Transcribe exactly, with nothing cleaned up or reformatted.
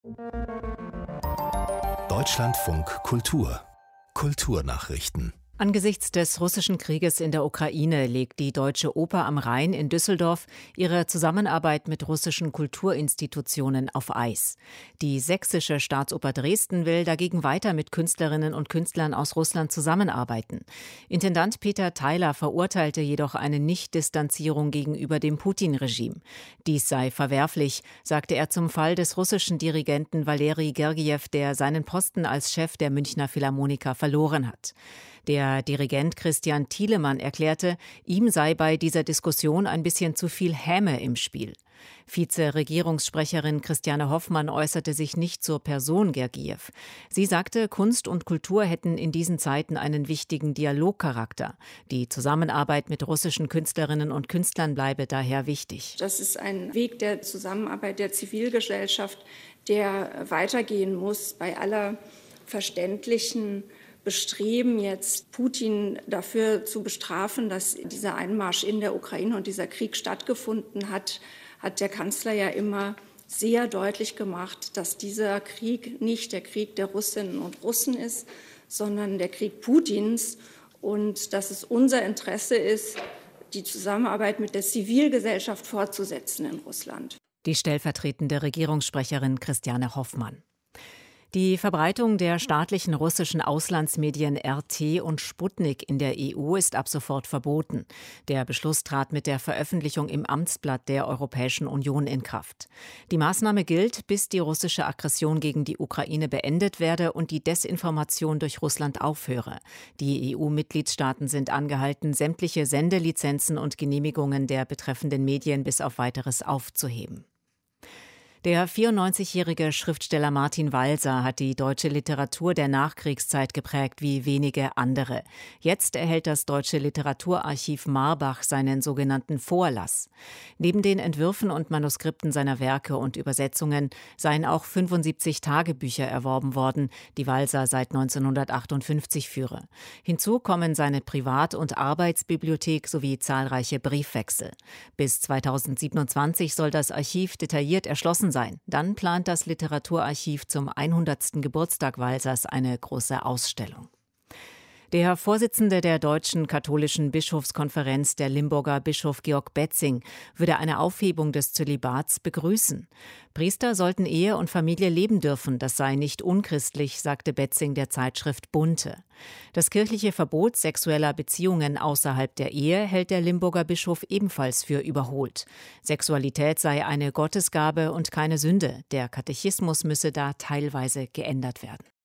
Deutschlandfunk Kultur Kulturnachrichten. Angesichts des russischen Krieges in der Ukraine legt die Deutsche Oper am Rhein in Düsseldorf ihre Zusammenarbeit mit russischen Kulturinstitutionen auf Eis. Die Sächsische Staatsoper Dresden will dagegen weiter mit Künstlerinnen und Künstlern aus Russland zusammenarbeiten. Intendant Peter Theiler verurteilte jedoch eine Nichtdistanzierung gegenüber dem Putin-Regime. Dies sei verwerflich, sagte er zum Fall des russischen Dirigenten Waleri Gergiew, der seinen Posten als Chef der Münchner Philharmoniker verloren hat. Der Dirigent Christian Thielemann erklärte, ihm sei bei dieser Diskussion ein bisschen zu viel Häme im Spiel. Vize-Regierungssprecherin Christiane Hoffmann äußerte sich nicht zur Person Gergiew. Sie sagte, Kunst und Kultur hätten in diesen Zeiten einen wichtigen Dialogcharakter. Die Zusammenarbeit mit russischen Künstlerinnen und Künstlern bleibe daher wichtig. Das ist ein Weg der Zusammenarbeit der Zivilgesellschaft, der weitergehen muss bei aller verständlichen Bestreben, jetzt Putin dafür zu bestrafen, dass dieser Einmarsch in der Ukraine und dieser Krieg stattgefunden hat, hat der Kanzler ja immer sehr deutlich gemacht, dass dieser Krieg nicht der Krieg der Russinnen und Russen ist, sondern der Krieg Putins und dass es unser Interesse ist, die Zusammenarbeit mit der Zivilgesellschaft fortzusetzen in Russland. Die stellvertretende Regierungssprecherin Christiane Hoffmann. Die Verbreitung der staatlichen russischen Auslandsmedien R T und Sputnik in der E U ist ab sofort verboten. Der Beschluss trat mit der Veröffentlichung im Amtsblatt der Europäischen Union in Kraft. Die Maßnahme gilt, bis die russische Aggression gegen die Ukraine beendet werde und die Desinformation durch Russland aufhöre. Die E U-Mitgliedstaaten sind angehalten, sämtliche Sendelizenzen und Genehmigungen der betreffenden Medien bis auf Weiteres aufzuheben. Der vierundneunzigjährige Schriftsteller Martin Walser hat die deutsche Literatur der Nachkriegszeit geprägt wie wenige andere. Jetzt erhält das Deutsche Literaturarchiv Marbach seinen sogenannten Vorlass. Neben den Entwürfen und Manuskripten seiner Werke und Übersetzungen seien auch fünfundsiebzig Tagebücher erworben worden, die Walser seit neunzehnhundertachtundfünfzig führe. Hinzu kommen seine Privat- und Arbeitsbibliothek sowie zahlreiche Briefwechsel. Bis zweitausendsiebenundzwanzig soll das Archiv detailliert erschlossen sein. Dann plant das Literaturarchiv zum hundertsten Geburtstag Walsers eine große Ausstellung. Der Vorsitzende der Deutschen Katholischen Bischofskonferenz, der Limburger Bischof Georg Betzing, würde eine Aufhebung des Zölibats begrüßen. Priester sollten Ehe und Familie leben dürfen, das sei nicht unchristlich, sagte Betzing der Zeitschrift Bunte. Das kirchliche Verbot sexueller Beziehungen außerhalb der Ehe hält der Limburger Bischof ebenfalls für überholt. Sexualität sei eine Gottesgabe und keine Sünde. Der Katechismus müsse da teilweise geändert werden.